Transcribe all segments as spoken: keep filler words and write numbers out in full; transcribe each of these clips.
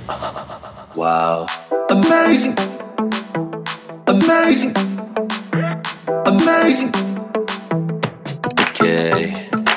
Wow. Amazing. Amazing. Amazing. Okay.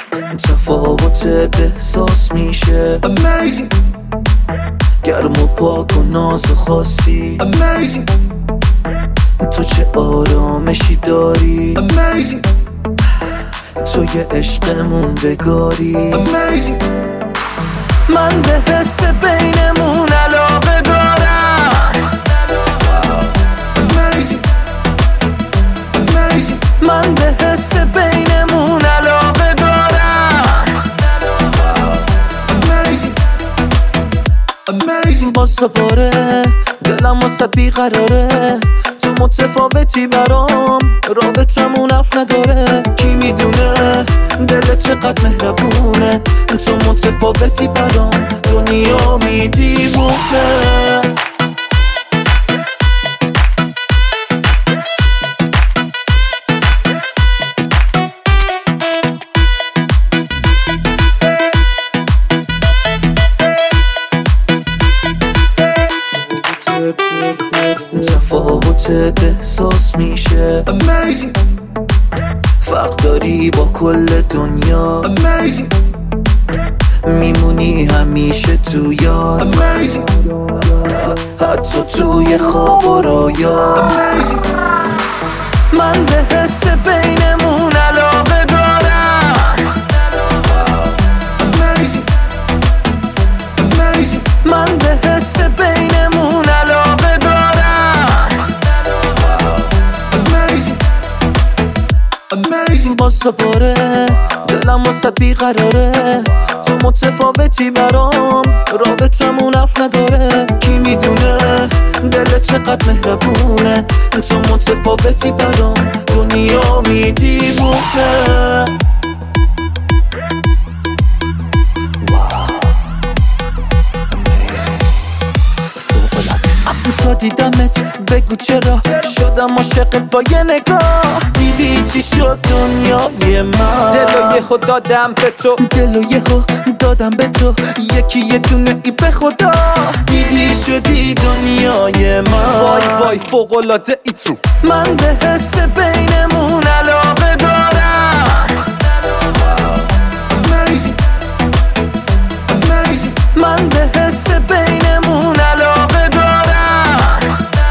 تفاوت احساس میشه. Amazing. گرم و پاک و ناز خاصی. Amazing. تو چه آرامشی داری. Amazing. تو یه عشق موندگاری. Amazing. من به حس بینمون علاقه دارم. Wow. Amazing. Amazing. من به حس بینمون علاقه دارم. Wow. Amazing. Amazing. باز دوباره دلم واسه بیقراره، تو متفاوتی برام، رابطمون اف نداره. کی میدونه دلت چقدر مهربونه، تو متفاوتی برام، دنیا میدیونه. تفاوت احساس میشه. Amazing. فرق داری با کل دنیا. Amazing. میمونی همیشه تو یاد. Amazing. حتی توی خواب و رویا. Amazing. من به حس بینمون علاقه دارم. Wow. Amazing. Amazing. من به حس بینمون علاقه دارم. Wow. Amazing. Amazing. باز دوباره دلم واسه بیقراره، تو متفاوتی برام، رابطمون اف نداره. کی میدونه دلت چقدر مهربونه، تو متفاوتی برام، دنیا میدیونه. تا دیدمت بگو چرا شدم عاشقت با یه نگاه. دیدی چی شد دنیای من، دلو یهو دادم به تو، دلو یهو دادم به تو، یکی یه دونه ای به خدا. دیدی شدی دنیای من، وای وای فوق‌العاده ای تو. من به حس بینمون علاقه دارم. Amazing. Amazing. من به حس بینمون علاقه دارم.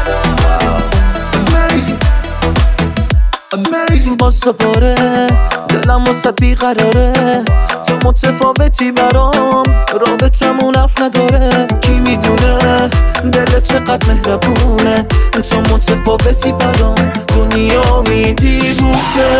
Amazing. باز دوباره دلم واسه بیقراره، تو متفاوتی برام، رابطمون اف نداره. کی میدونه دلت چقدر مهربونه، تو متفاوتی برام، دنیا میدیونه.